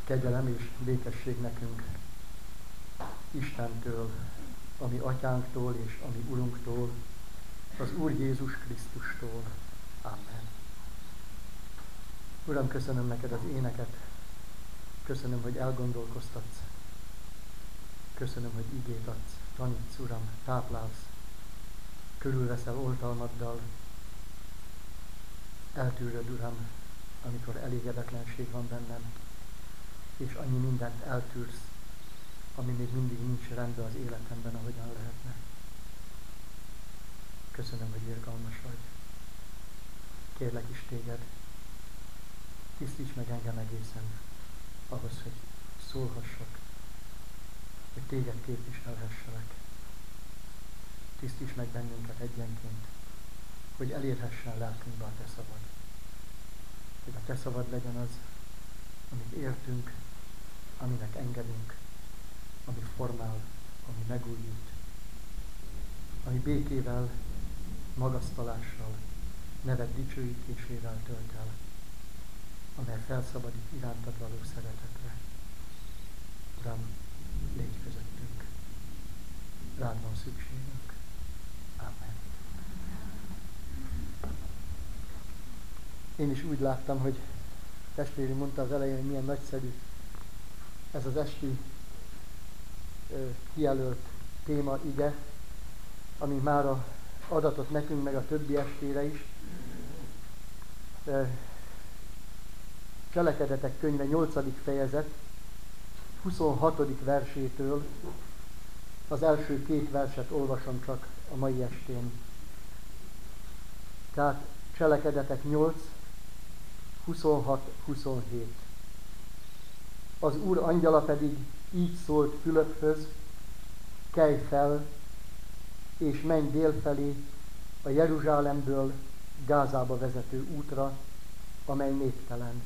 Kegyelem és békesség nekünk Istentől, a mi atyánktól és a mi urunktól, az Úr Jézus Krisztustól. Amen. Uram, köszönöm neked az éneket, köszönöm, hogy elgondolkoztatsz, köszönöm, hogy igét adsz, tanítsz, Uram, táplálsz, körülveszel oltalmaddal, eltűröd, Uram, amikor elégedetlenség van bennem, és annyi mindent eltűrsz, ami még mindig nincs rendben az életemben, ahogyan lehetne. Köszönöm, hogy irgalmas vagy. Kérlek is téged, tisztíts meg engem egészen ahhoz, hogy szólhassak, hogy téged képviselhesselek. Tisztíts meg bennünket egyenként, hogy elérhessen lelkünkbe a te szavad. Hogy a te szavad legyen az, amit értünk, aminek engedünk, ami formál, ami megújít, ami békével, magasztalással, neved dicsőítésével tölt el, amely felszabadít irántad való szeretetre. Uram, légy közöttünk, rád van szükségünk. Amen. Én is úgy láttam, hogy testvéri mondta az elején, hogy milyen nagyszerű ez az esti kijelölt téma, ige, ami már adatot nekünk, meg a többi estére is. Cselekedetek könyve 8. fejezet 26. versétől az első 2 verset olvasom csak a mai estén. Tehát Cselekedetek 8, 26-27. Az Úr angyala pedig így szólt Fülöphöz: kelj fel, és menj délfelé a Jeruzsálemből Gázába vezető útra, amely névtelen.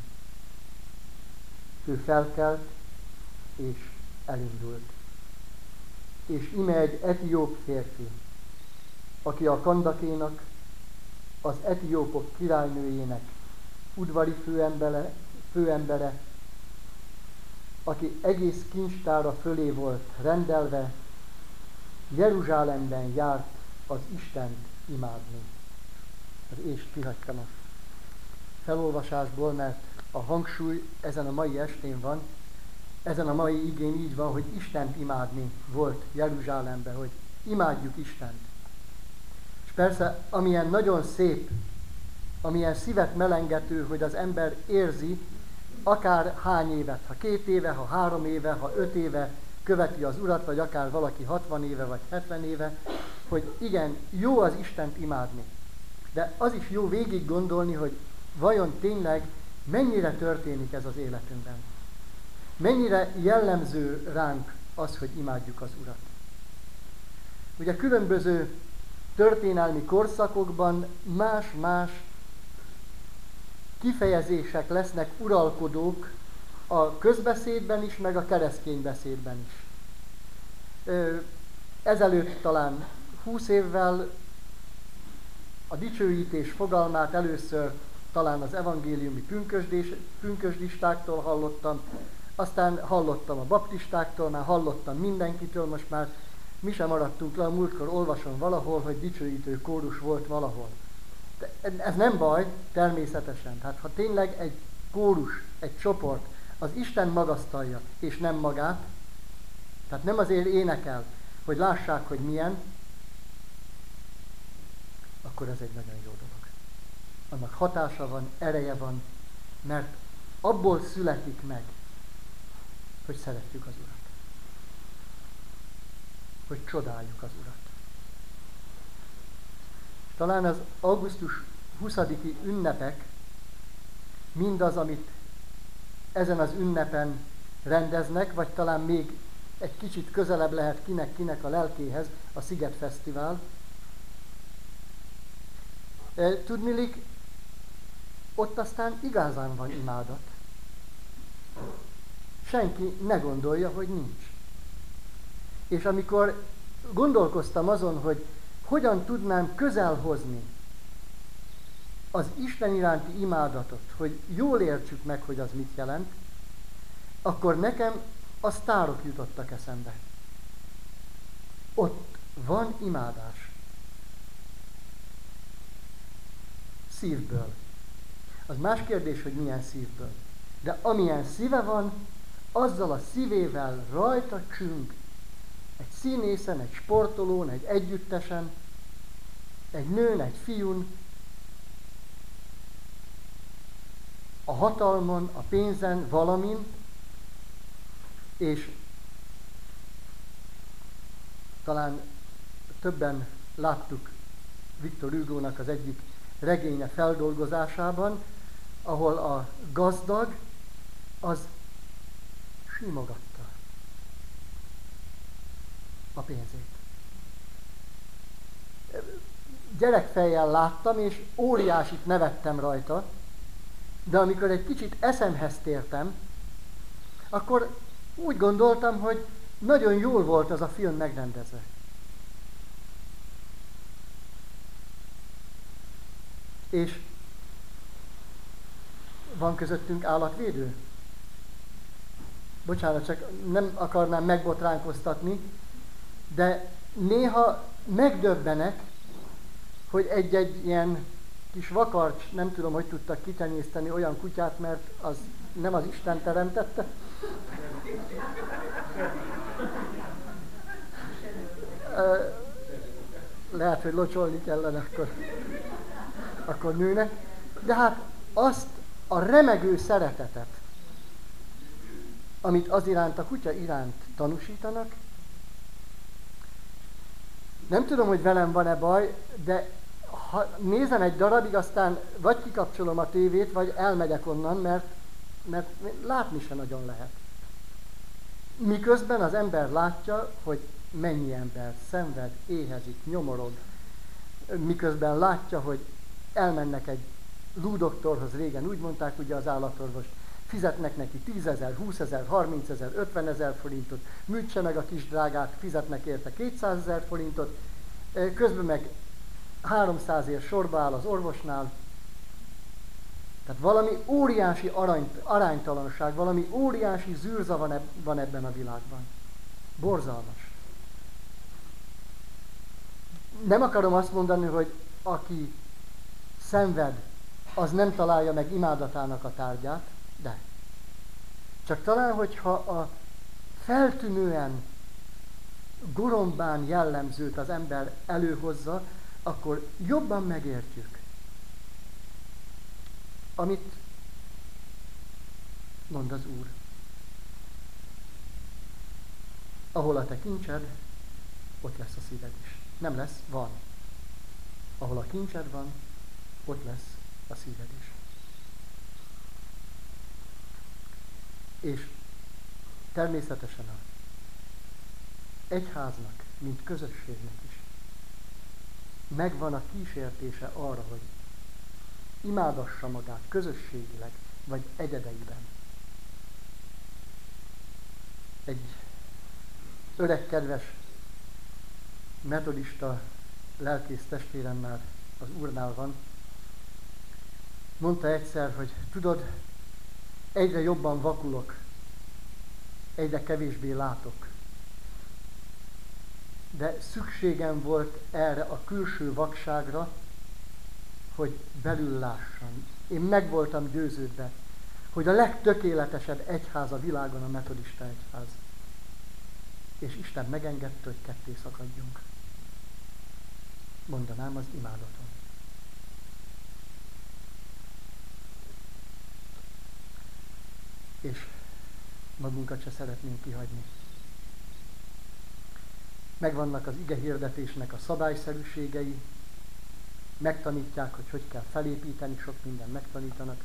Ő felkelt, és elindult. És íme egy etióp férfi, aki a Kandakénak, az etiópok királynőjének udvari főembere, aki egész kincstára fölé volt rendelve, Jeruzsálemben járt az Istent imádni. És kihagytam a felolvasásból, mert a hangsúly ezen a mai estén van, ezen a mai igén így van, hogy Istent imádni volt Jeruzsálemben, hogy imádjuk Istent. És persze, amilyen nagyon szép, amilyen szívet melengető, hogy az ember érzi, akár hány évet, ha 2 éve, ha 3 éve, ha 5 éve követi az Urat, vagy akár valaki 60 éve, vagy 70 éve, hogy igen, jó az Istent imádni. De az is jó végig gondolni, hogy vajon tényleg mennyire történik ez az életünkben. Mennyire jellemző ránk az, hogy imádjuk az Urat. Ugye különböző történelmi korszakokban más-más kifejezések lesznek uralkodók a közbeszédben is, meg a keresztény beszédben is. Ezelőtt talán 20 évvel a dicsőítés fogalmát először talán az evangéliumi pünkösdistáktól hallottam, aztán hallottam a baptistáktól, már hallottam mindenkitől, most már mi sem maradtunk le, a múltkor olvasom valahol, hogy dicsőítő kórus volt valahol. De ez nem baj, természetesen. Tehát ha tényleg egy kórus, egy csoport az Isten magasztalja, és nem magát, tehát nem azért énekel, hogy lássák, hogy milyen, akkor ez egy nagyon jó dolog. Annak hatása van, ereje van, mert abból születik meg, hogy szeretjük az Urat. Hogy csodáljuk az Urat. Talán az augusztus 20-i ünnepek, mindaz, amit ezen az ünnepen rendeznek, vagy talán még egy kicsit közelebb lehet kinek a lelkéhez, a Sziget Fesztivál. Tudniillik, ott aztán igazán van imádat. Senki ne gondolja, hogy nincs. És amikor gondolkoztam azon, hogy hogyan tudnám közel hozni az Isten iránti imádatot, hogy jól értsük meg, hogy az mit jelent, akkor nekem a sztárok jutottak eszembe. Ott van imádás. Szívből. Az más kérdés, hogy milyen szívből. De amilyen szíve van, azzal a szívével rajta csüng. Egy színészen, egy sportolón, egy együttesen, egy nőn, egy fiún, a hatalmon, a pénzen, valamin, és talán többen láttuk Victor Hugo-nak az egyik regénye feldolgozásában, ahol a gazdag az simogatta a pénzét. Gyerekfejjel láttam, és óriásit nevettem rajta, de amikor egy kicsit eszemhez tértem, akkor úgy gondoltam, hogy nagyon jól volt az a film megrendezve. És van közöttünk állatvédő? Bocsánat, csak nem akarnám megbotránkoztatni, de néha megdöbbenek, hogy egy-egy ilyen kis vakarcs, nem tudom, hogy tudtak kitenyészteni olyan kutyát, mert az nem az Isten teremtette. Lehet, hogy locsolni kellene, akkor nőnek. De hát azt a remegő szeretetet, amit az iránt, a kutya iránt tanúsítanak, nem tudom, hogy velem van-e baj, de ha nézem egy darabig, aztán vagy kikapcsolom a tévét, vagy elmegyek onnan, mert látni se nagyon lehet. Miközben az ember látja, hogy mennyi ember szenved, éhezik, nyomorog. Miközben látja, hogy elmennek egy lúdoktorhoz, régen úgy mondták ugye az állatorvos, fizetnek neki 10 000, 20 000, 30 000, 50 000 forintot, műtse meg a kis drágát, fizetnek érte 200 000 forintot, közben meg 300-ért sorba áll az orvosnál. Tehát valami óriási aránytalanság, valami óriási zűrza van ebben a világban. Borzalmas. Nem akarom azt mondani, hogy aki szenved, az nem találja meg imádatának a tárgyát, de. Csak talán, hogyha a feltűnően gorombán jellemzőt az ember előhozza, akkor jobban megértjük, amit mond az Úr. Ahol a te kincsed, ott lesz a szíved is. Nem lesz, van. Ahol a kincsed van, ott lesz a szíved is. És természetesen az egyháznak, mint közösségnek is megvan a kísértése arra, hogy imádassa magát közösségileg, vagy egyedeiben. Egy öreg, kedves metodista lelkész testvérem már az Úrnál van, mondta egyszer, hogy tudod, egyre jobban vakulok, egyre kevésbé látok. De szükségem volt erre a külső vakságra, hogy belül lássam. Én meg voltam győződve, hogy a legtökéletesebb egyház a világon a metodista egyház. És Isten megengedte, hogy ketté szakadjunk. Mondanám az imádaton. És magunkat se szeretnénk kihagyni. Megvannak az ige hirdetésnek a szabályszerűségei, megtanítják, hogy kell felépíteni, sok mindent megtanítanak.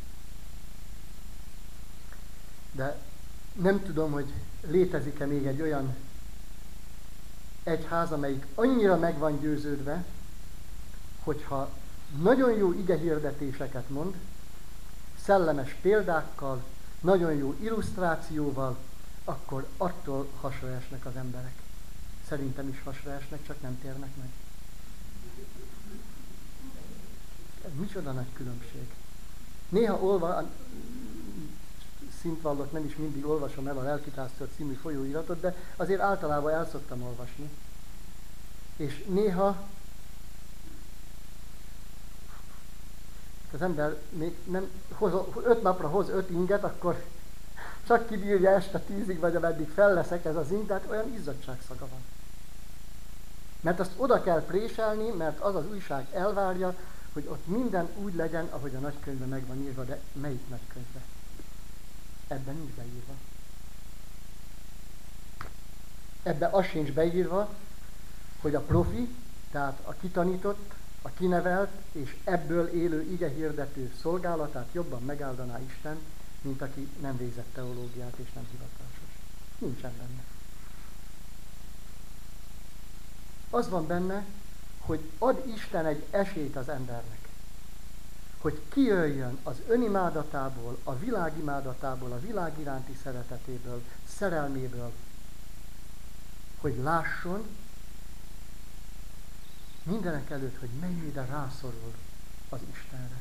De nem tudom, hogy létezik-e még egy olyan egyház, amelyik annyira meg van győződve, hogyha nagyon jó ige hirdetéseket mond, szellemes példákkal, nagyon jó illusztrációval, akkor attól hasra esnek az emberek. Szerintem is hasra esnek, csak nem térnek meg. Micsoda nagy különbség. Néha szintvallott, nem is mindig olvasom el a Lelkipásztor című folyóiratot, de azért általában el szoktam olvasni. És néha az ember még nem 5 napra hoz 5 inget, akkor csak kibírja este 10-ig, vagy ameddig fel leszek ez az ing, tehát olyan izzadságszaga van. Mert azt oda kell préselni, mert az az újság elvárja, hogy ott minden úgy legyen, ahogy a nagykönyvben meg van írva, de melyik nagykönyvben? Ebben nincs beírva. Ebben az sincs beírva, hogy a profi, tehát a kitanított, a kinevelt és ebből élő igehirdető szolgálatát jobban megáldaná Isten, mint aki nem végzett teológiát és nem hivatásos. Nincsen benne. Az van benne, hogy ad Isten egy esélyt az embernek, hogy kijöjjön az önimádatából, a világ imádatából, a világ iránti szeretetéből, szerelméből, hogy lásson, mindenek előtt, hogy mennyire rászorul az Istenre.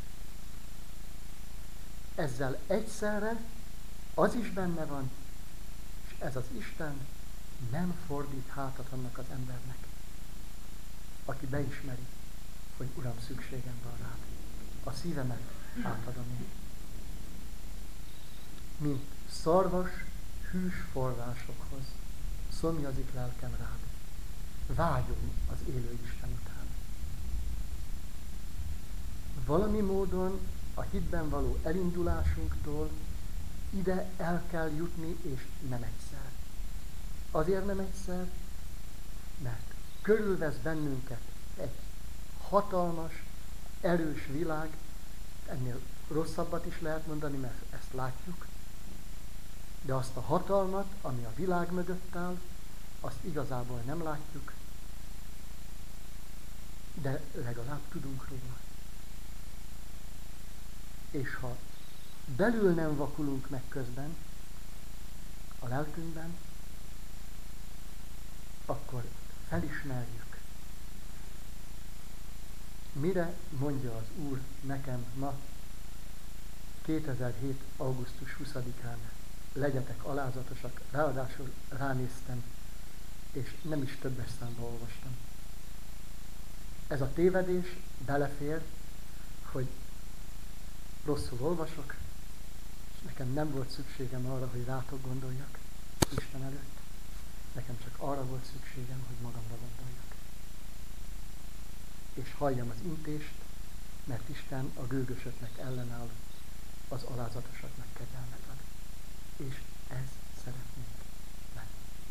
Ezzel egyszerre az is benne van, és ez az Isten nem fordít hátat annak az embernek, aki beismeri, hogy Uram, szükségem van rád. A szívemet átadom én. Mint szarvas, hűs forrásokhoz szomjazik lelkem rád. Vágyom az élő Isten után. Valami módon a hitben való elindulásunktól ide el kell jutni, és nem egyszer. Azért nem egyszer, mert körülvesz bennünket egy hatalmas, erős világ, ennél rosszabbat is lehet mondani, mert ezt látjuk, de azt a hatalmat, ami a világ mögött áll, azt igazából nem látjuk, de legalább tudunk róla. És ha belül nem vakulunk meg közben, a lelkünkben, akkor felismerjük. Mire mondja az Úr nekem ma, 2007. augusztus 20-án, legyetek alázatosak, ráadásul ránéztem, és nem is többes számba olvastam. Ez a tévedés belefér, hogy rosszul olvasok, és nekem nem volt szükségem arra, hogy rátok gondoljak Isten előtt. Nekem csak arra volt szükségem, hogy magamra gondoljak. És halljam az intést, mert Isten a gőgösöknek ellenáll, az alázatosaknak kegyelmet ad. És ez szeretnénk lenni.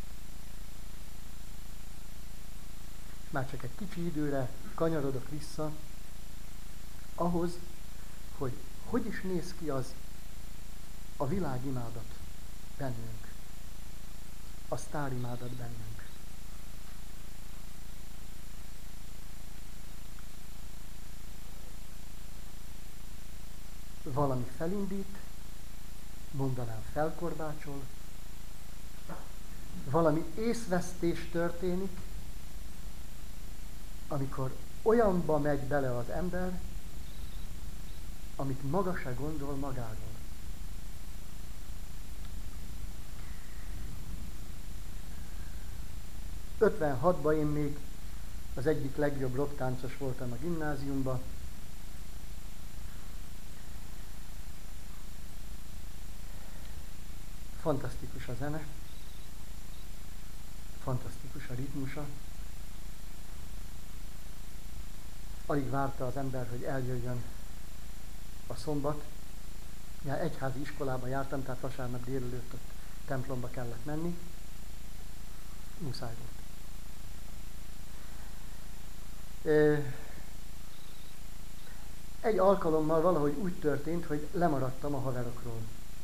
Már csak egy kicsi időre kanyarodok vissza ahhoz, hogy is néz ki az a világimádat bennünk, a sztárimádat bennünk. Valami felindít, mondanám felkorbácsol, valami észvesztés történik, amikor olyanba megy bele az ember, amit maga se gondol magáról. '56-ban én még az egyik legjobb rocktáncos voltam a gimnáziumban. Fantasztikus a zene, fantasztikus a ritmusa. Alig várta az ember, hogy eljöjjön a szombat. Ja, egyházi iskolába jártam, tehát vasárnap délelőtt ott templomba kellett menni. Muszáj volt. Egy alkalommal valahogy úgy történt, hogy lemaradtam a haverokról.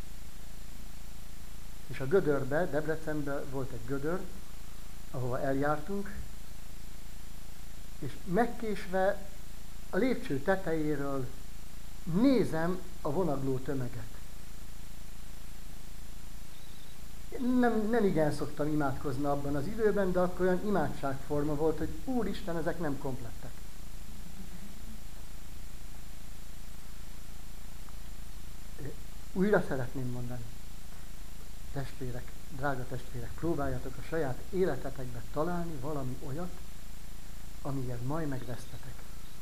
És a Gödörbe, Debrecenben volt egy Gödör, ahova eljártunk, és megkésve a lépcső tetejéről nézem a vonagló tömeget. Nem igen szoktam imádkozni abban az időben, de akkor olyan imádságforma volt, hogy Úristen, ezek nem komplettek. Újra szeretném mondani. testvérek, drága testvérek, próbáljatok a saját életetekbe találni valami olyat, amiért majd megvesztetek.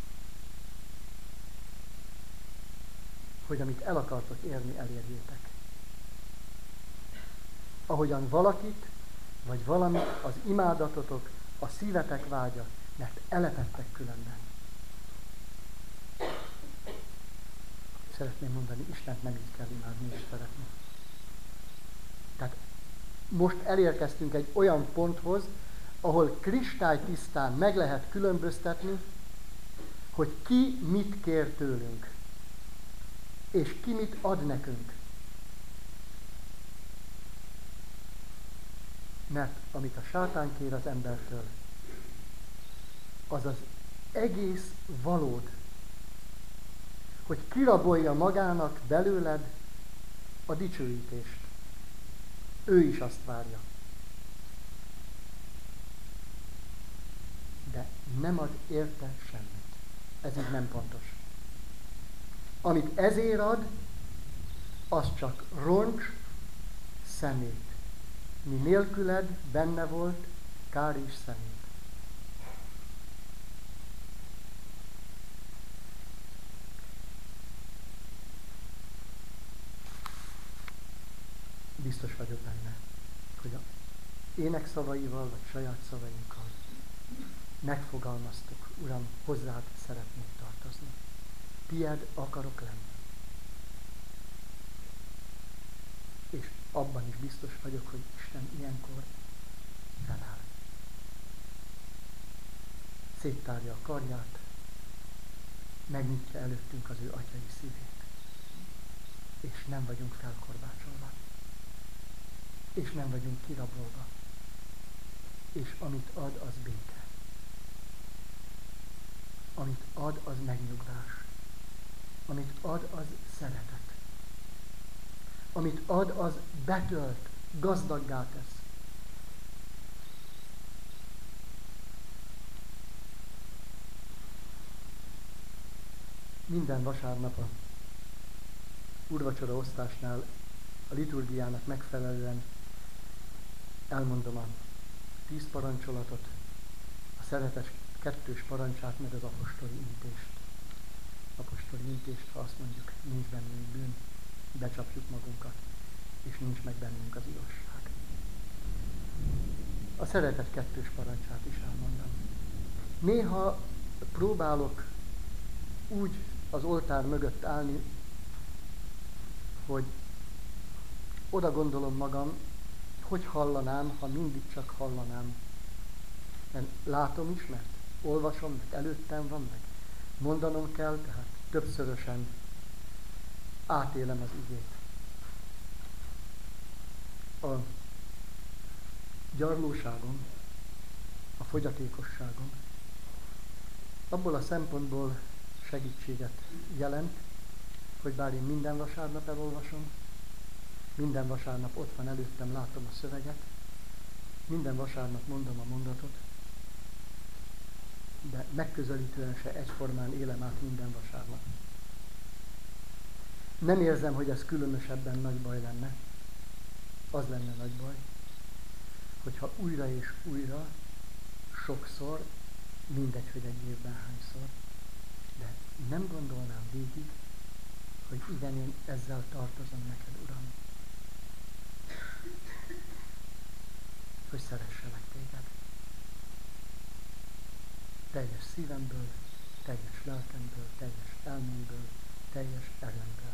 Hogy amit el akartok érni, elérjétek. Ahogyan valakit, vagy valami az imádatotok, a szívetek vágya, mert eletettek különben. Szeretném mondani, Istent nem így kell imádni és szeretni. Tehát most elérkeztünk egy olyan ponthoz, ahol kristálytisztán meg lehet különböztetni, hogy ki mit kér tőlünk, és ki mit ad nekünk. Mert amit a sátán kér az embertől, az az egész valód, hogy kirabolja magának belőled a dicsőítést. Ő is azt várja. De nem ad érte semmit. Ez így nem pontos. Amit ezért ad, az csak roncs, szemét. Mi nélküled benne volt kár és szemét. Biztos vagyok benne, hogy a énekszavaival, vagy saját szavainkkal megfogalmaztuk, Uram, hozzád szeretnék tartozni. Tied akarok lenni. És abban is biztos vagyok, hogy Isten ilyenkor feláll. Széttárja a karját, megnyitja előttünk az ő atyai szívét. És nem vagyunk felkorbácsolva. És nem vagyunk kirabolva. És amit ad, az béke. Amit ad, az megnyugvás. Amit ad, az szeretet. Amit ad, az betölt, gazdaggá tesz. Minden vasárnap a úrvacsora osztásnál a liturgiának megfelelően elmondom a 10 parancsolatot, a szeretet 2. parancsát, meg az apostoli intést. Apostoli intést, ha azt mondjuk, nincs bennünk bűn, becsapjuk magunkat, és nincs meg bennünk az igazság. A szeretet 2. parancsát is elmondom. Néha próbálok úgy az oltár mögött állni, hogy oda gondolom magam, hogy hallanám, ha mindig csak hallanám. Mert látom is, mert olvasom, meg előttem van, meg mondanom kell, tehát többszörösen átélem az igét. A gyarlóságom, a fogyatékosságom abból a szempontból segítséget jelent, hogy bár én minden vasárnap elolvasom, minden vasárnap ott van előttem, látom a szöveget, minden vasárnap mondom a mondatot, de megközelítően se egyformán élem át minden vasárnap. Nem érzem, hogy ez különösebben nagy baj lenne. Az lenne nagy baj, hogyha újra és újra, sokszor, mindegy, hogy egy évben hányszor, de nem gondolnám végig, hogy igen, én ezzel tartozom neked, Uram. Hogy szeresselek téged. Teljes szívemből, teljes lelkemből, teljes elmémből, teljes erőmből.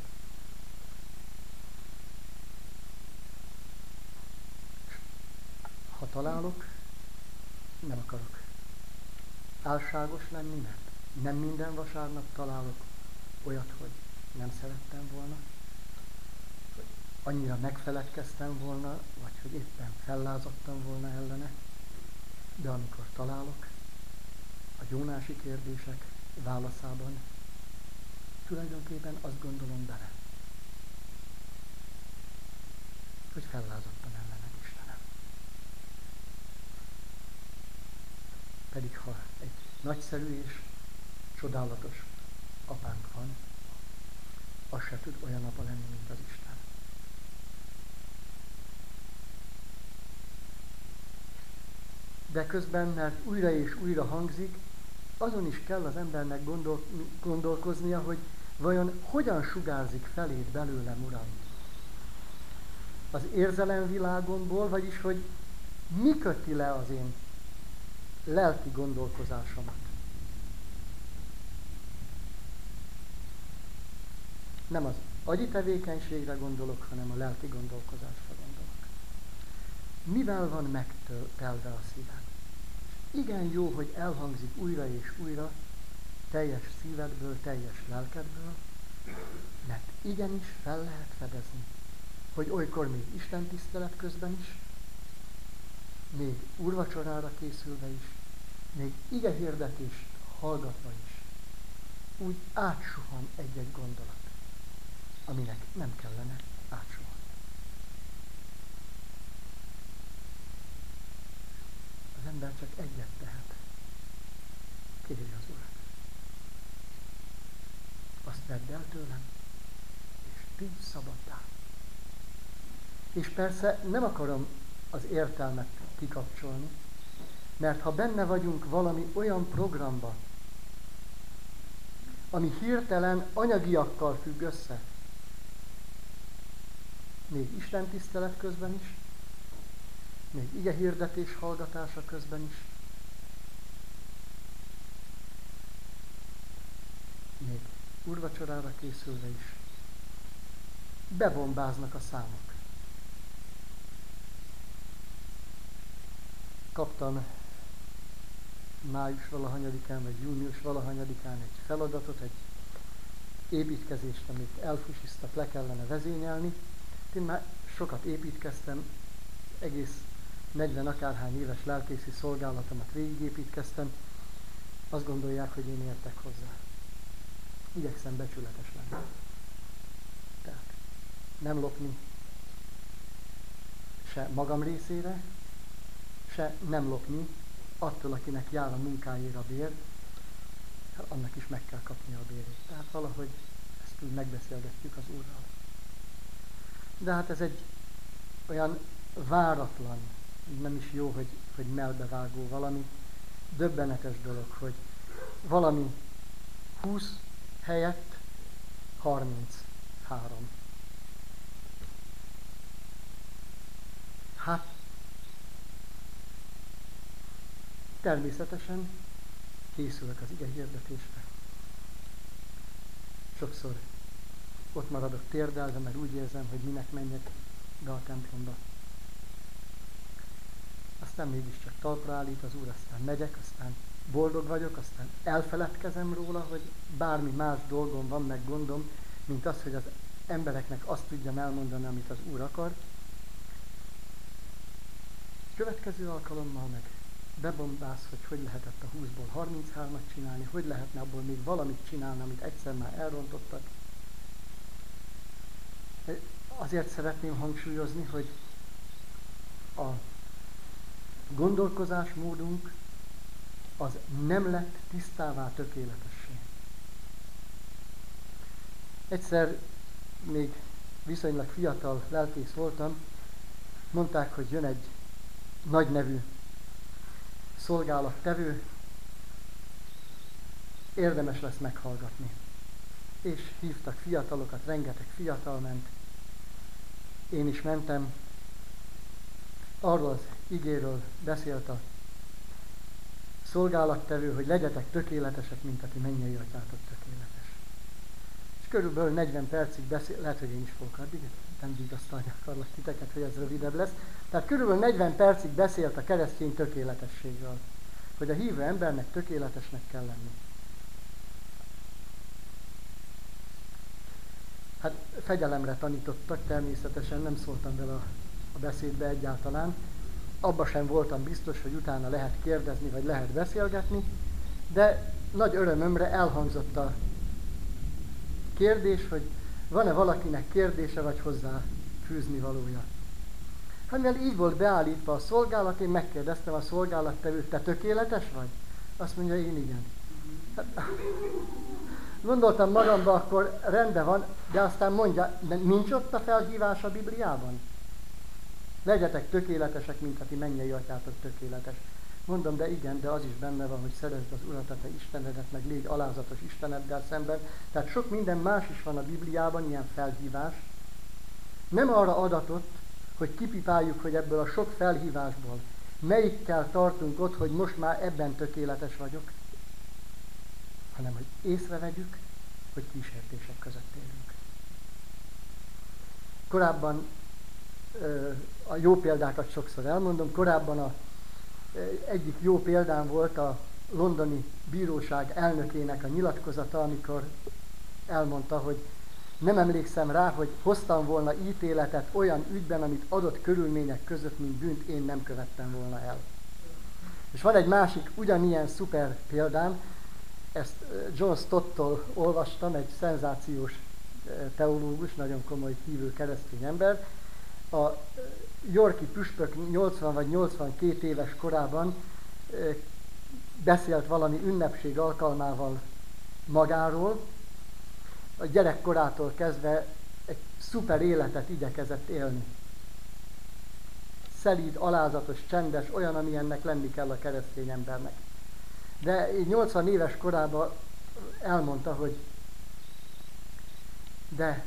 Ha találok, nem akarok álságos lenni, mert nem minden vasárnap találok olyat, hogy nem szerettem volna, hogy annyira megfeledkeztem volna, vagy hogy éppen fellázadtam volna ellene, de amikor találok, a gyónási kérdések válaszában tulajdonképpen azt gondolom bele, hogy fellázadtam ellene, Istenem. Pedig ha egy nagyszerű és csodálatos apánk van, az se tud olyan apa lenni, mint az Isten. de közben, mert újra és újra hangzik, azon is kell az embernek gondolkoznia, hogy vajon hogyan sugárzik feléd belőlem, Uram. Az érzelemvilágomból, vagyis hogy mi köti le az én lelki gondolkozásomat. Nem az agyi tevékenységre gondolok, hanem a lelki gondolkozásra gondolok. Mivel van megtelve a szíved? Igen jó, hogy elhangzik újra és újra, teljes szívedből, teljes lelkedből, mert igenis fel lehet fedezni, hogy olykor még Isten tisztelet közben is, még úrvacsorára készülve is, még igehirdetést hallgatva is, úgy átsuhan egy-egy gondolat, aminek nem kellene átsuhanni. Az ember csak egyet tehet. Kérj az Urat. Azt vedd el tőlem, és tűnj szabaddá. És persze nem akarom az értelmet kikapcsolni, mert ha benne vagyunk valami olyan programba, ami hirtelen anyagiakkal függ össze, még Isten tisztelet közben is, még igehirdetés hallgatása közben is, még úrvacsorára készülve is, bebombáznak a számok. Kaptam május valahanyadikán, vagy június valahanyadikán egy feladatot, egy építkezést, amit elfusisztak, le kellene vezényelni. Én már sokat építkeztem, egész 40 akárhány éves lelkészi szolgálatomat végigépítkeztem. Azt gondolják, hogy én értek hozzá. Igyekszem becsületes lenni. Tehát nem lopni se magam részére, se nem lopni attól, akinek jár a munkáért a bér, annak is meg kell kapnia a bérét. Tehát valahogy ezt úgy megbeszélgetjük az Úrral. De hát ez egy olyan váratlan, nem is jó, hogy mellbevágó valami, döbbenetes dolog, hogy valami 20 helyett 33. Hát, természetesen készülök az igehirdetésre. Sokszor ott maradok térdelve, mert úgy érzem, hogy minek menjek be a templomba. Aztán mégiscsak talpra állít az Úr, aztán megyek, aztán boldog vagyok, aztán elfeledkezem róla, hogy bármi más dolgom van, meg gondom, mint az, hogy az embereknek azt tudjam elmondani, amit az Úr akar. Következő alkalommal meg bebombász, hogy lehetett a 20-ból 33-at csinálni, hogy lehetne abból még valamit csinálni, amit egyszer már elrontottak. Azért szeretném hangsúlyozni, hogy a gondolkozásmódunk az nem lett tisztává tökéletessé. Egyszer még viszonylag fiatal lelkész voltam, mondták, hogy jön egy nagy nevű szolgálattevő, érdemes lesz meghallgatni. És hívtak fiatalokat, rengeteg fiatal ment. Én is mentem. Arról az igéről beszélt a szolgálattevő, hogy legyetek tökéletesek, mint aki mennyei atyátok tökéletes. És körülbelül 40 percig beszél, lehet, hogy én is fogok addig, nem vigasztalni akarlak titeket, hogy ez rövidebb lesz. Tehát körülbelül 40 percig beszélt a keresztény tökéletességről, hogy a hívő embernek tökéletesnek kell lenni. Hát fegyelemre tanítottak, természetesen nem szóltam vele a beszédbe egyáltalán. Abba sem voltam biztos, hogy utána lehet kérdezni, vagy lehet beszélgetni, de nagy örömömre elhangzott a kérdés, hogy van-e valakinek kérdése, vagy hozzá fűzni valója. Hát mivel így volt beállítva a szolgálat, én megkérdeztem a szolgálattevőt, te tökéletes vagy? Azt mondja, én igen. Hát, gondoltam magamba, akkor rendben van, de aztán mondja, de nincs ott a felhívás a Bibliában? Legyetek tökéletesek, mint aki mennyei atyátok tökéletes. Mondom, de igen, de az is benne van, hogy szeresd az Urat, a te Istenedet, meg légy alázatos Isteneddel szemben. Tehát sok minden más is van a Bibliában, ilyen felhívás. Nem arra adatott, hogy kipipáljuk, hogy ebből a sok felhívásból melyikkel tartunk ott, hogy most már ebben tökéletes vagyok, hanem hogy észrevegyük, hogy kísértések között élünk. Korábban a jó példákat sokszor elmondom, korábban egyik jó példám volt a londoni bíróság elnökének a nyilatkozata, amikor elmondta, hogy nem emlékszem rá, hogy hoztam volna ítéletet olyan ügyben, amit adott körülmények között, mint bűnt én nem követtem volna el. És van egy másik ugyanilyen szuper példám, ezt John Stott-tól olvastam, egy szenzációs teológus, nagyon komoly hívő keresztény ember. A yorki püspök 80 vagy 82 éves korában beszélt valami ünnepség alkalmával magáról. A gyerekkorától kezdve egy szuper életet igyekezett élni. Szelíd, alázatos, csendes, olyan, amilyennek lenni kell a keresztény embernek. De 80 éves korában elmondta, hogy de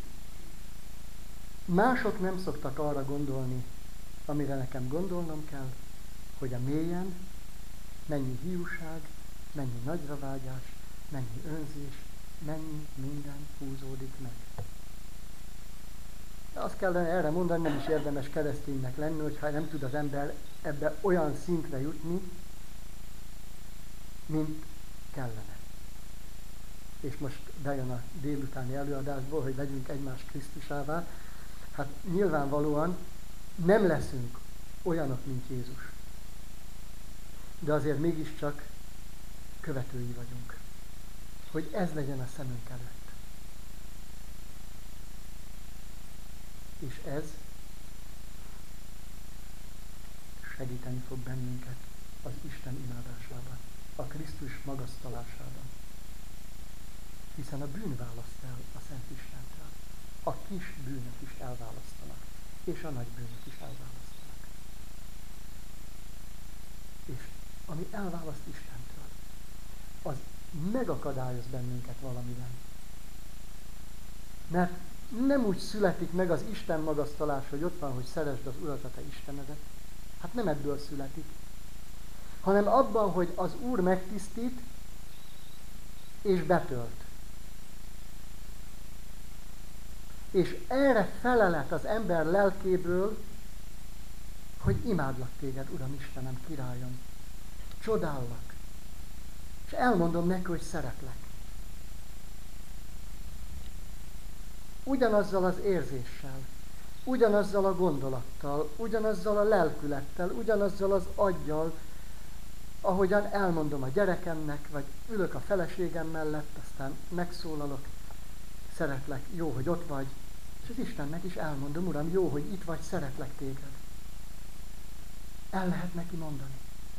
mások nem szoktak arra gondolni, amire nekem gondolnom kell, hogy a mélyen mennyi hiúság, mennyi nagyravágyás, mennyi önzés, mennyi minden húzódik meg. De azt kellene erre mondani, nem is érdemes kereszténynek lenni, hogyha nem tud az ember ebbe olyan szintre jutni, mint kellene. És most bejön a délutáni előadásból, hogy legyünk egymás Krisztusává. Hát nyilvánvalóan nem leszünk olyanok, mint Jézus. De azért mégiscsak követői vagyunk. Hogy ez legyen a szemünk előtt. És ez segíteni fog bennünket az Isten imádásában, a Krisztus magasztalásában. Hiszen a bűn választ el a Szent Istentől. A kis bűnök is elválasztanak, és a nagy bűnök is elválasztanak. És ami elválaszt Istentől, az megakadályoz bennünket valamiben. Mert nem úgy születik meg az Isten magasztalás, hogy ott van, hogy szeresd az Urat, a te Istenedet. Hát nem ebből születik. Hanem abban, hogy az Úr megtisztít és betölt. És erre felelet az ember lelkéből, hogy imádlak téged, Uram Istenem, királyom. Csodállak. És elmondom neki, hogy szeretlek. Ugyanazzal az érzéssel, ugyanazzal a gondolattal, ugyanazzal a lelkülettel, ugyanazzal az aggyal, ahogyan elmondom a gyerekemnek, vagy ülök a feleségem mellett, aztán megszólalok, szeretlek, jó, hogy ott vagy, és az Istennek is elmondom, Uram, jó, hogy itt vagy, szeretlek téged. El lehet neki mondani.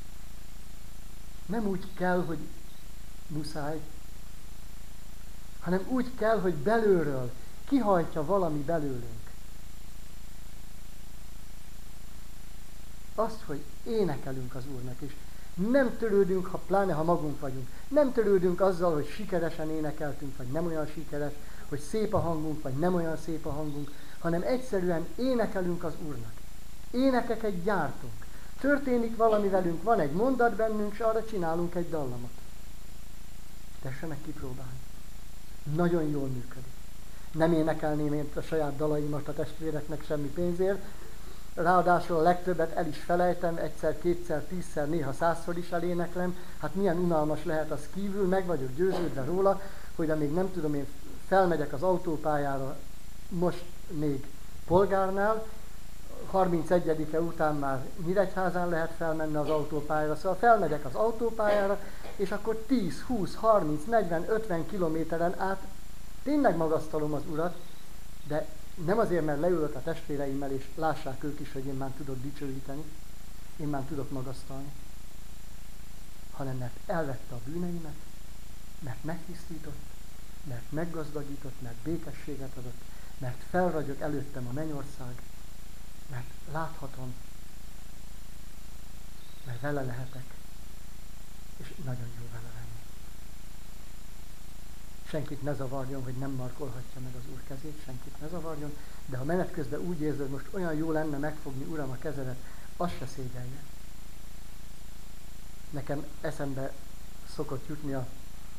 Nem úgy kell, hogy muszáj, hanem úgy kell, hogy belülről kihajtja valami belőlünk. Azt, hogy énekelünk az Úrnak is. Nem törődünk, pláne ha magunk vagyunk. Nem törődünk azzal, hogy sikeresen énekeltünk, vagy nem olyan sikeres, hogy szép a hangunk, vagy nem olyan szép a hangunk, hanem egyszerűen énekelünk az Úrnak. Énekeket gyártunk. Történik valami velünk, van egy mondat bennünk, és arra csinálunk egy dallamot. Tessenek kipróbálni. Nagyon jól működik. Nem énekelném én a saját dalaimat a testvéreknek semmi pénzért, ráadásul a legtöbbet el is felejtem, egyszer, kétszer, 10-szer, néha 100-szor is eléneklem. Hát milyen unalmas lehet az kívül, meg vagyok győződve róla, hogy amíg nem tudom, én felmegyek az autópályára, most még Polgárnál, 31-e után már Nyíregyházán lehet felmenni az autópályára, szóval felmegyek az autópályára, és akkor 10, 20, 30, 40, 50 kilométeren át tényleg magasztalom az Urat, de nem azért, mert leülök a testvéreimmel, és lássák ők is, hogy én már tudok dicsőíteni, én már tudok magasztalni, hanem mert elvette a bűneimet, mert megtisztított, mert meggazdagított, mert békességet adott, mert felragyog előttem a mennyország, mert láthatom, mert vele lehetek, és nagyon jó vele lenni. Senkit ne zavarjon, hogy nem markolhatja meg az Úr kezét, senkit ne zavarjon, de ha menet közben úgy érzed, hogy most olyan jó lenne megfogni, Uram, a kezedet, azt se szégyelje. Nekem eszembe szokott jutni a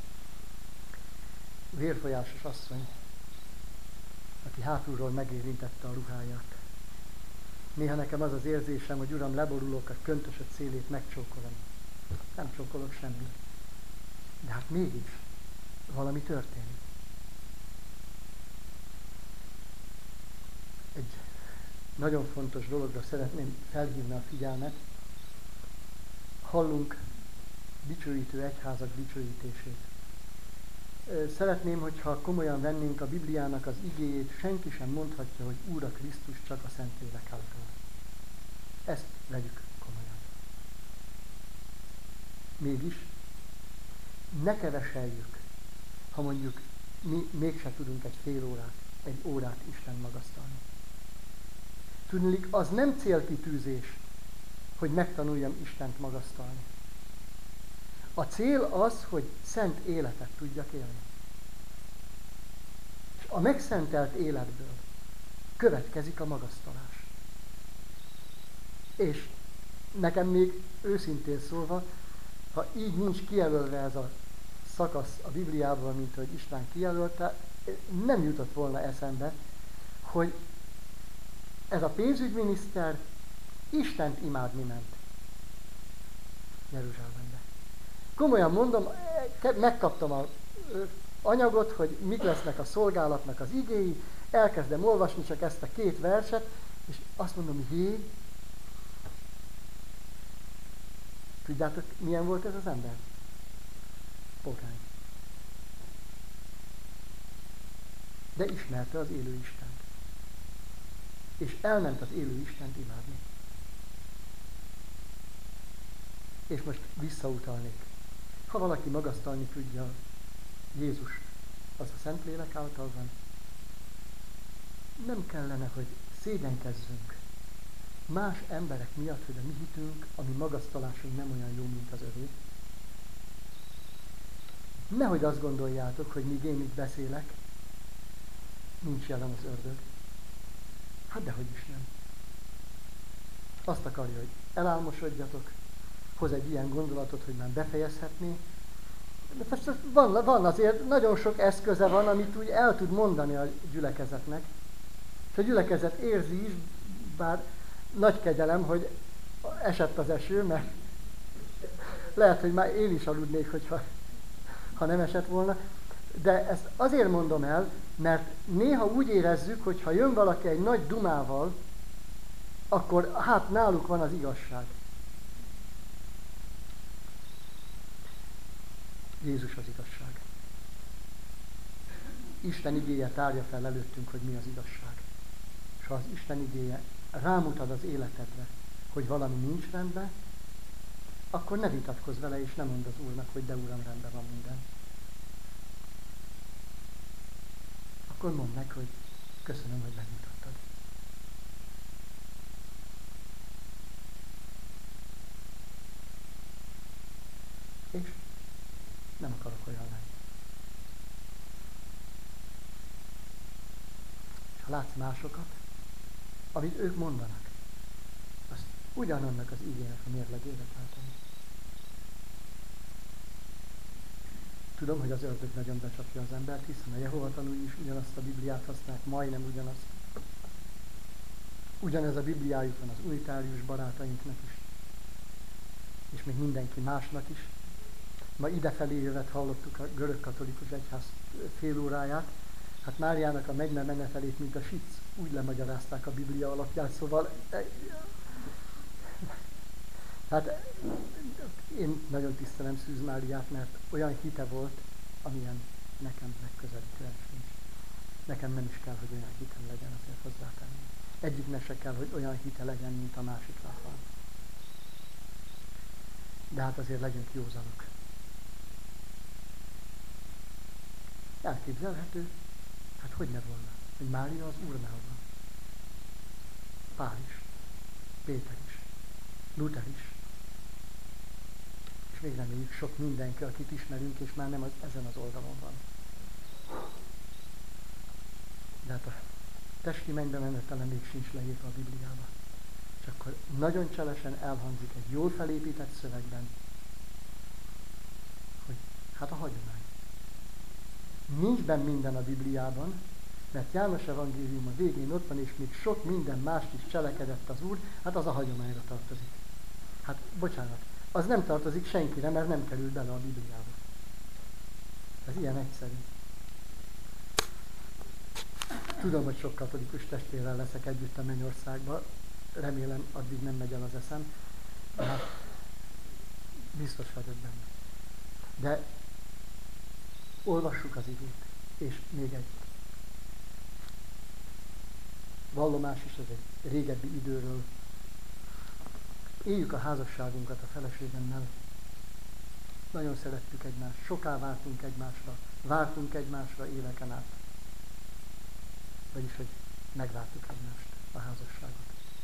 vérfolyásos asszony, aki hátulról megérintette a ruháját. Néha nekem az az érzésem, hogy Uram, leborulok, a köntösöd szélét megcsókolom. Nem csókolok semmit. De hát mégis valami történik. Egy nagyon fontos dologra szeretném felhívni a figyelmet. Hallunk dicsőítő egyházak dicsőítését. Szeretném, hogyha komolyan vennénk a Bibliának az igéjét, senki sem mondhatja, hogy Úr a Krisztus csak a Szentlélek által. Ezt vegyük komolyan. Mégis ne keveseljük, ha mondjuk mi mégse tudunk egy fél órát, egy órát Isten magasztalni. Tudniillik, az nem célkitűzés, hogy megtanuljam Istent magasztalni. A cél az, hogy szent életet tudjak élni. És a megszentelt életből következik a magasztalás. És nekem még őszintén szólva, ha így nincs kijelölve ez a szakasz a Bibliában, mint hogy Isten kijelölte, nem jutott volna eszembe, hogy ez a pénzügyminiszter Istent imádni ment Jeruzsálembe. Komolyan mondom, megkaptam az anyagot, hogy mik lesznek a szolgálatnak az igéi, elkezdem olvasni csak ezt a 2 verset, és azt mondom, jé, tudjátok, milyen volt ez az ember? Pogány. De ismerte az élő Istent. És elment az élő Istent imádni. És most visszautalnék. Ha valaki magasztalni tudja Jézus, az a Szentlélek által van, nem kellene, hogy szégyenkezzünk más emberek miatt, hogy a mi hitünk, a mi magasztalásunk nem olyan jó, mint az övé. Nehogy azt gondoljátok, hogy míg én itt beszélek, nincs jelen az ördög. Hát dehogy is nem. Azt akarja, hogy elálmosodjatok, hoz egy ilyen gondolatot, hogy már befejezhetné. De van azért, nagyon sok eszköze van, amit úgy el tud mondani a gyülekezetnek. És a gyülekezet érzi is, bár nagy kegyelem, hogy esett az eső, mert lehet, hogy már én is aludnék, ha nem esett volna. De ezt azért mondom el, mert néha úgy érezzük, hogy ha jön valaki egy nagy dumával, akkor hát náluk van az igazság. Jézus az igazság. Isten igéje tárja fel előttünk, hogy mi az igazság. És ha az Isten igéje rámutat az életedre, hogy valami nincs rendben, akkor ne vitatkozz vele, és ne mondd az Úrnak, hogy de Uram, rendben van minden. Akkor mondd meg, hogy köszönöm, hogy megmutattad. És nem akarok olyan lenni. És ha látsz másokat, amit ők mondanak, azt ugyanannak az igének a mérlegére kell tenni. Tudom, hogy az ördög nagyon becsapja az embert, hiszen a Jehova tanúi is ugyanazt a Bibliát használják, majdnem ugyanazt. Ugyanez a Bibliájuk van az unitárius barátainknak is, és még mindenki másnak is. Ma idefelé jövet hallottuk a görögkatolikus egyház fél óráját, hát Máriának a mennybe menetelét, mint a sic, úgy lemagyarázták a Biblia alapján, szóval hát én nagyon tisztelem Szűz Máriát, mert olyan hite volt, amilyen nekem megközelítően sincs. Nekem nem is kell, hogy olyan hitem legyen, azért hozzátenni. Egyiknek se kell, hogy olyan hite legyen, mint a másiknak van. De hát azért legyünk józanok. Elképzelhető, hát hogy ne volna, hogy Mária az Úrnál van. Pál is, Péter is, Luther is, És még reméljük sok mindenki, akit ismerünk, és már nem ezen az oldalon van. De hát a testi mennybe menetele még sincs leírva a Bibliába. És akkor nagyon cselesen elhangzik egy jól felépített szövegben, hogy hát a hagyomány. Nincs benne minden a Bibliában, mert János evangélium a végén ott van, és még sok minden mást is cselekedett az Úr, hát az a hagyományra tartozik. Hát bocsánat, az nem tartozik senkire, mert nem kerül bele a Bibliába. Ez ilyen egyszerű. Tudom, hogy sok katolikus testvérrel leszek együtt a Mennyországban, remélem addig nem megy el az eszem, de hát biztos vagyok benne. De olvassuk az igét, és még egy vallomás is, ez egy régebbi időről. Éljük a házasságunkat a feleségemmel. Nagyon szerettük egymást, soká vártunk egymásra éveken át. Vagyis, hogy megvártuk egymást, a házasságot.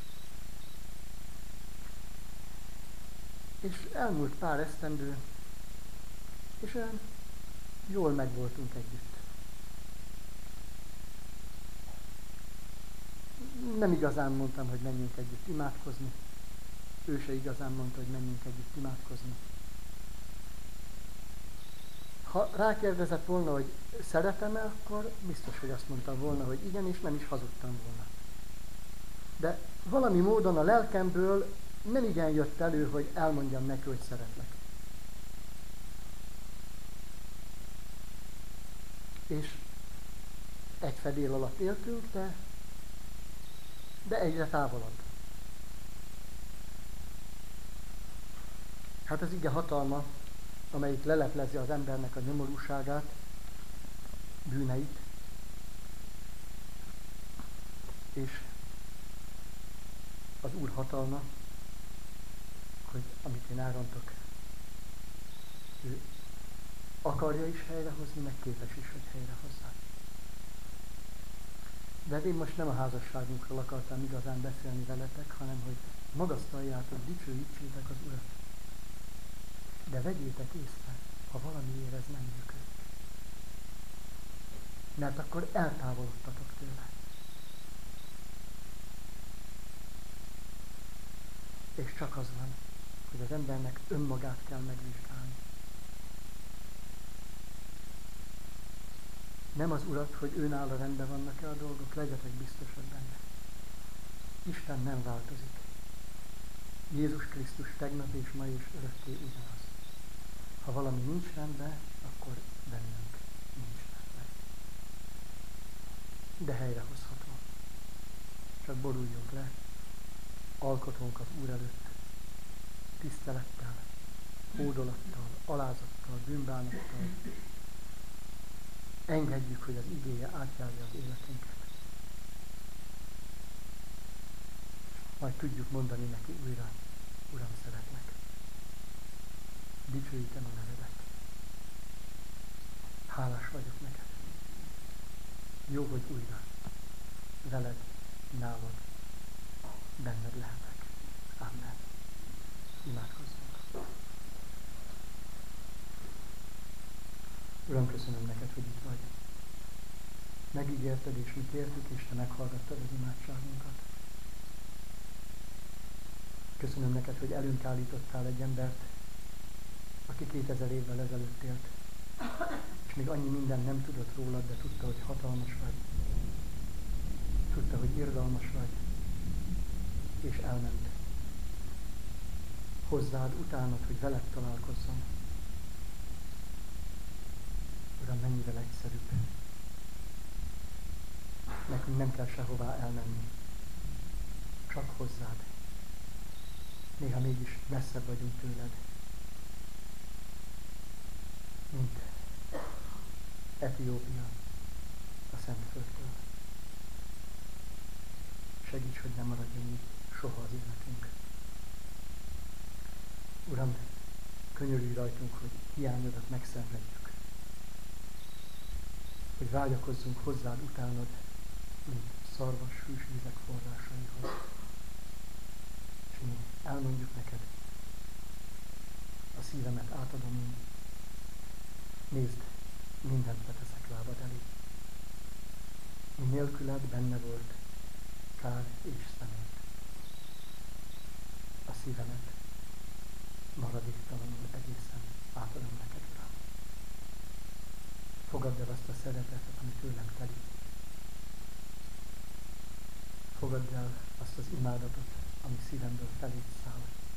És elmúlt pár esztendő, és olyan jól megvoltunk együtt. Nem igazán mondtam, hogy menjünk együtt imádkozni. Ő se igazán mondta, hogy menjünk együtt imádkozni. Ha rákérdezett volna, hogy szeretem-e, akkor biztos, hogy azt mondtam volna, hogy igen, és nem is hazudtam volna. De valami módon a lelkemből nem igen jött elő, hogy elmondjam neki, hogy szeretlek. És egy fedél alatt éltünk, de egyre távolabb. Hát az ige hatalma, amelyik leleplezi az embernek a nyomorúságát, bűneit, és az Úr hatalma, hogy amit én elrontok, ő akarja is helyrehozni, meg képes is, hogy helyrehozza. De én most nem a házasságunkról akartam igazán beszélni veletek, hanem hogy magasztaljátok, dicsőítsétek az Urat. De vegyétek észre, ha valamiért ez nem működik. Mert akkor eltávolodtatok tőle. És csak az van, hogy az embernek önmagát kell megvizsgálni. Nem az Urat, hogy őnála rendben vannak-e a dolgok, legyetek biztosak benne. Isten nem változik. Jézus Krisztus tegnap és ma és örökké ugyanaz. Ha valami nincs rendben, akkor bennünk nincs rendben. De helyrehozható. Csak boruljunk le, alkotónk az Úr előtt, tisztelettel, hódolattal, alázattal, bűnbánattal. Engedjük, hogy az igéje átjárja az életünket. Majd tudjuk mondani neki újra, Uram, szeretlek. Dicsőítem a nevedet. Hálás vagyok neked. Jó, hogy újra veled, nálad, benned lehetek. Amen. Imádkozzunk. Uram, köszönöm neked, hogy itt vagy. Megígérted, és mi kértük, és te meghallgattad az imádságunkat. Köszönöm neked, hogy elünk állítottál egy embert, aki 2000 évvel ezelőtt élt, és még annyi minden nem tudott rólad, de tudta, hogy hatalmas vagy. Tudta, hogy irgalmas vagy, és elment. Hozzád, utánad, hogy veled találkozzon. Uram, mennyivel egyszerűbb. Nekünk nem kell sehová elmenni. Csak hozzád. Néha mégis messzebb vagyunk tőled. Mint Etiópia a Szentföldtől. Segíts, hogy ne maradjon így soha az életünk. Uram, könyörülj rajtunk, hogy hiányodat megszenvedjük. Hogy vágyakozzunk hozzád utánad, mint szarvas hűs vizek forrásaihoz. És mi elmondjuk neked, a szívemet átadom. Nézd, mindent beteszek lábad elé. Mi nélküled benne volt kár és szemét. A szívemet maradéktalanul egészen átadom neked, Uram. Fogadd el azt a szeretetet, ami tőlem telik. Fogadd el azt az imádatot, ami szívemből feléd száll.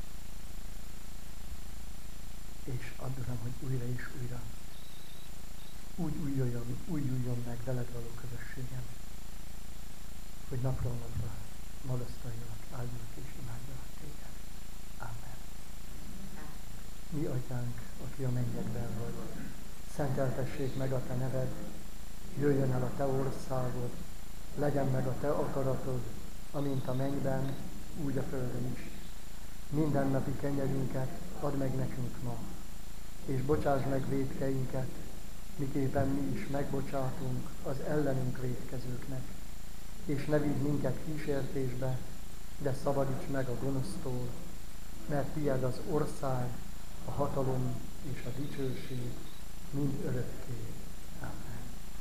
És add, Uram, hogy újra és újra úgy újuljon meg veled való közösségem, hogy napról napra magasztaljalak, áldjalak és imádjalak téged. Ámen. Mi atyánk, aki a mennyekben vagy, szenteltessék meg a te neved, jöjjön el a te országod, legyen meg a te akaratod, amint a mennyben, úgy a földön is. Mindennapi kenyerünket add meg nekünk ma, és bocsásd meg vétkeinket, miképpen mi is megbocsátunk az ellenünk vétkezőknek. És ne vigy minket kísértésbe, de szabadíts meg a gonosztól, mert tied az ország, a hatalom és a dicsőség mind örökké.